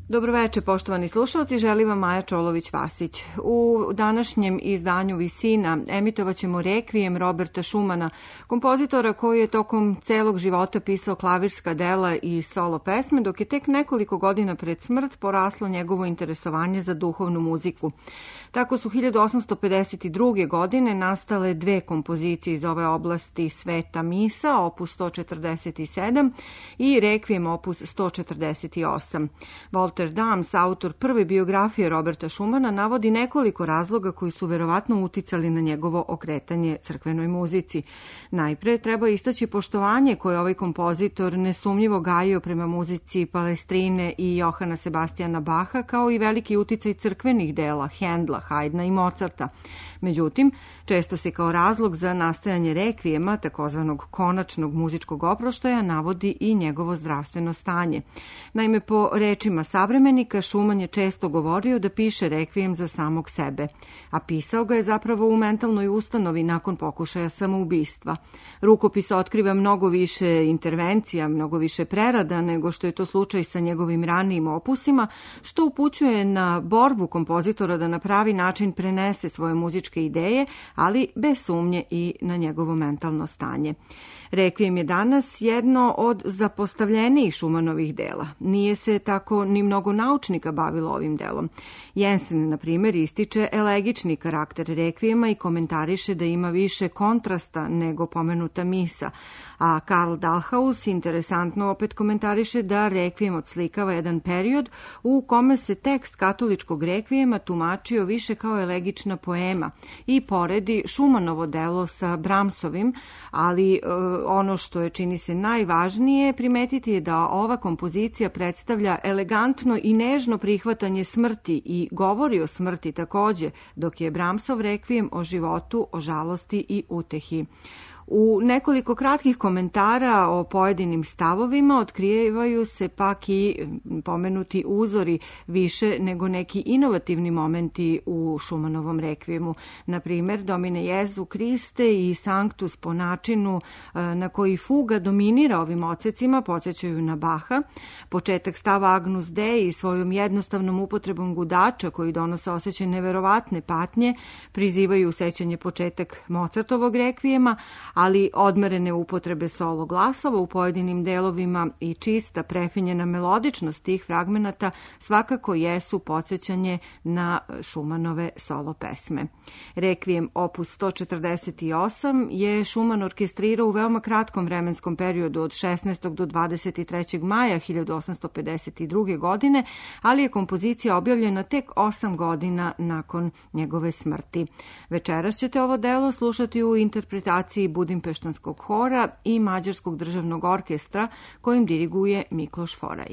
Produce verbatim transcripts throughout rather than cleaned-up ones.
Dobroveče, poštovani slušalci, želim vam Maja Čolović-Vasić. U današnjem izdanju Visina emitovaćemo rekvijem Roberta Schumana, kompozitora koji je tokom celog života pisao klavirska dela i solo pesme, dok je tek nekoliko godina pred smrt poraslo njegovo interesovanje za duhovnu muziku. Tako su hiljadu osamsto pedeset druge. godine nastale dve kompozicije iz ove oblasti: Sveta misa, opus sto četrdeset sedam i Rekvijem, opus sto četrdeset osam. Walter Dams, autor prve biografije Roberta Schumana, navodi nekoliko razloga koji su verovatno uticali na njegovo okretanje crkvenoj muzici. Najpre treba istaći poštovanje koje ovaj kompozitor nesumnjivo gajio prema muzici Palestrine i Johana Sebastijana Baha, kao i veliki uticaj crkvenih dela Hendla, Haydna i Mozarta. Međutim, često se kao razlog za nastajanje rekvijema, takozvanog konačnog muzičkog oproštaja, navodi i njegovo zdravstveno stanje. Naime, po rečima savremenika, Schumann je često govorio da piše rekvijem za samog sebe, a pisao ga je zapravo u mentalnoj ustanovi nakon pokušaja samoubistva. Rukopis otkriva mnogo više intervencija, mnogo više prerada nego što je to slučaj sa njegovim ranijim opusima, što upućuje na borbu kompozitora da na pravi način prenese svoje muzičke ideje, ali bez sumnje i na njegovo mentalno stanje. Rekvijem je danas jedno od zapostavljenijih Schumannovih dela. Nije se tako ni mnogo naučnika bavilo ovim delom. Jensen, na primjer, ističe elegični karakter rekvijema i komentariše da ima više kontrasta nego pomenuta misa, a Karl Dalhaus interesantno opet komentariše da rekvijem odslikava jedan period u kome se tekst katoličkog rekvijema tumačio više kao elegična poema i poredi Schumannovo delo sa Brahmsovim, ali e, ono što je, čini se, najvažnije primetiti je da ova kompozicija predstavlja elegantno i nežno prihvatanje smrti i govori o smrti takođe, dok je Brahmsov rekvijem o životu, o žalosti i utehi. U nekoliko kratkih komentara o pojedinim stavovima otkrivaju se pak i pomenuti uzori više nego neki inovativni momenti u Schumannovom rekvijemu. Na primjer, Domine Jesu Kriste i Sanctus po načinu na koji fuga dominira ovim odsecima podsjećaju na Baha. Početak stava Agnus Dei svojom jednostavnom upotrebom gudača koji donose osjećaj neverovatne patnje prizivaju u sećanje početak Mozartovog rekvijema, ali odmerene upotrebe solo glasova u pojedinim delovima i čista prefinjena melodičnost tih fragmenata svakako jesu podsjećanje na Schumannove solo pesme. Rekvijem opus sto četrdeset osam je Schumann orkestrirao u veoma kratkom vremenskom periodu od šesnaestog do dvadeset trećeg maja hiljadu osamsto pedeset druge. godine, ali je kompozicija objavljena tek osam godina nakon njegove smrti. Večeras ćete ovo delo slušati u interpretaciji Budimpeštanskog hora i Mađarskog državnog orkestra kojim diriguje Mikloš Foraj.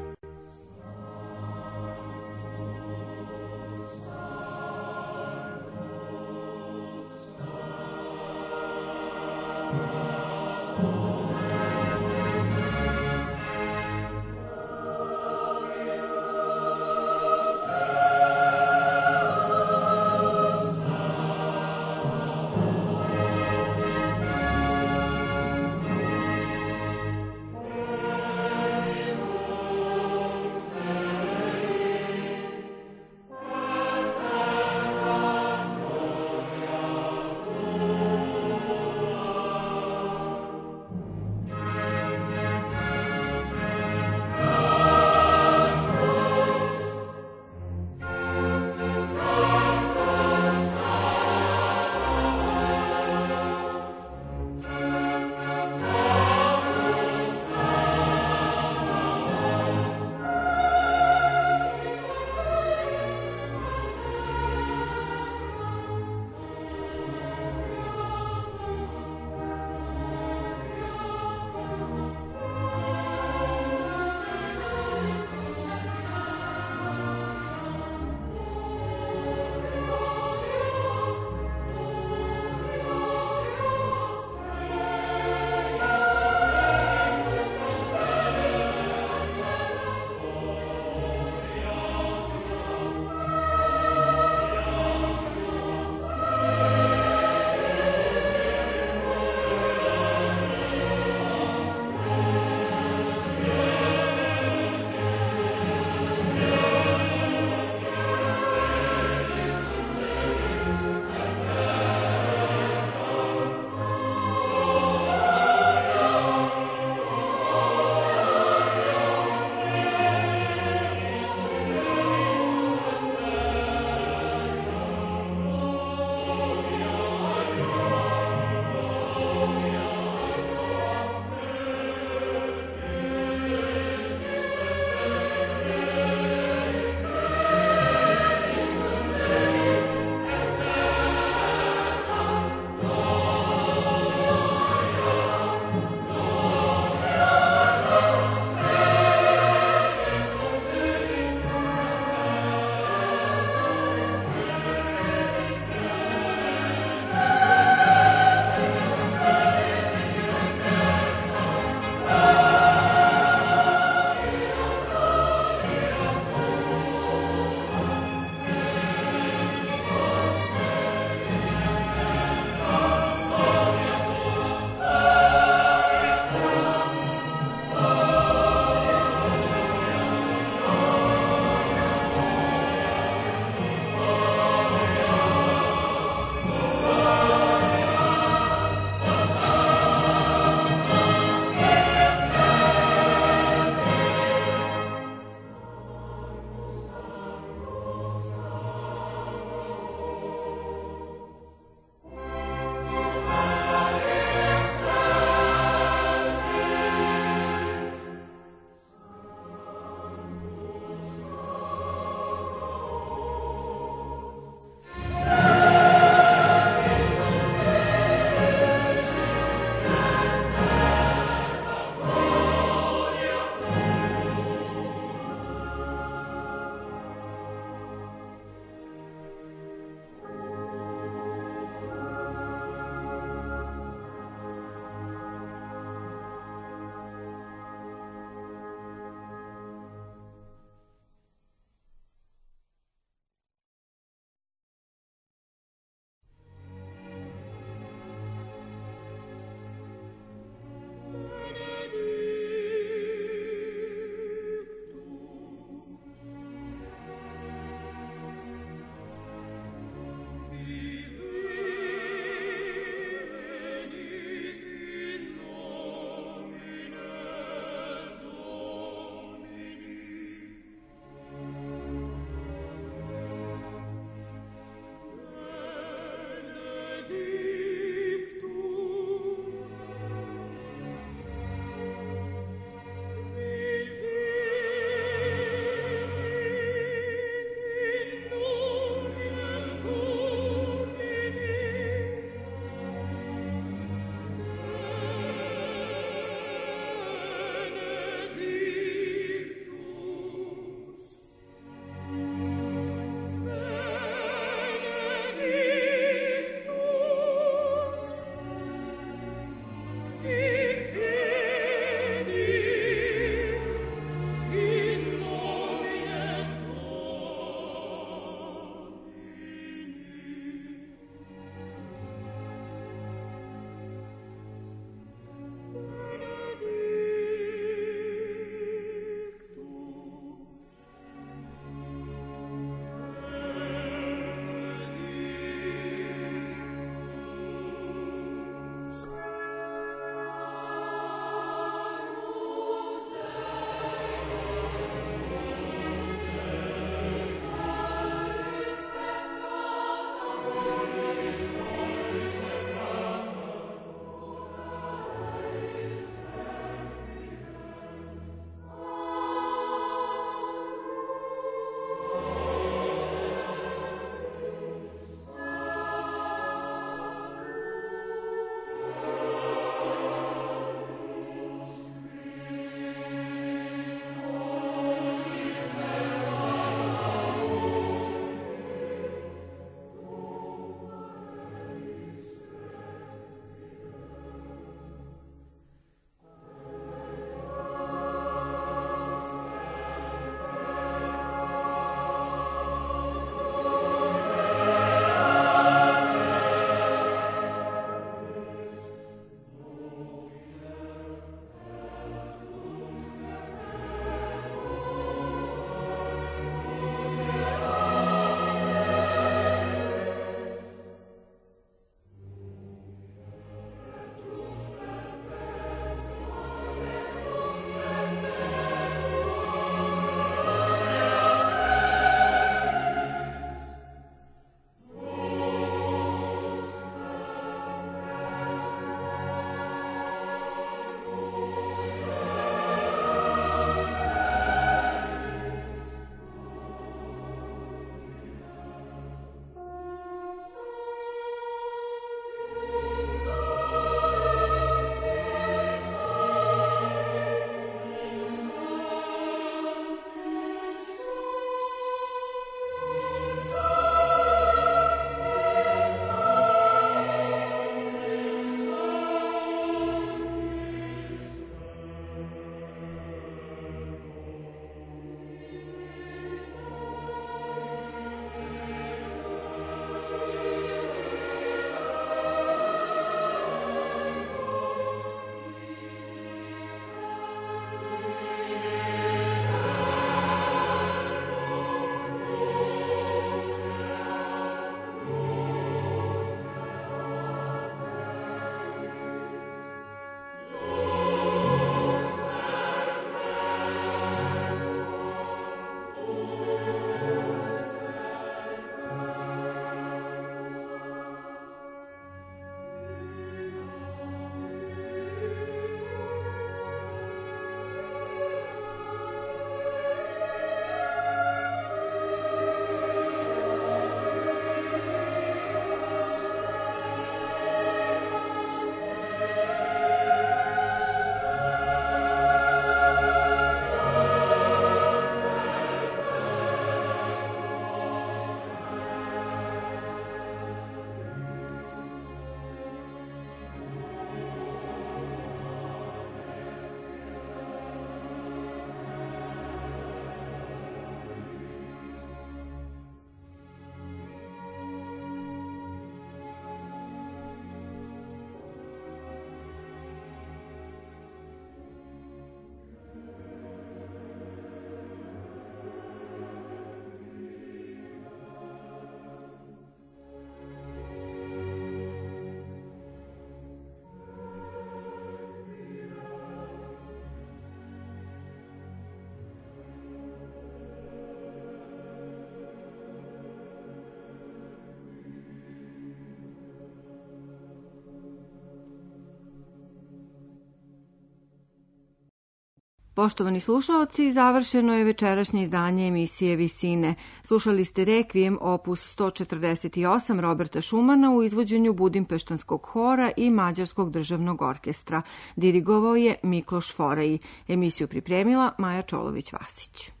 Poštovani slušaoci, završeno je večerašnje izdanje emisije Visine. Slušali ste Rekvijem opus sto četrdeset osam Roberta Šumana u izvođenju Budimpeštanskog hora i Mađarskog državnog orkestra. Dirigovao je Mikloš Forai. Emisiju pripremila Maja Čolović-Vasić.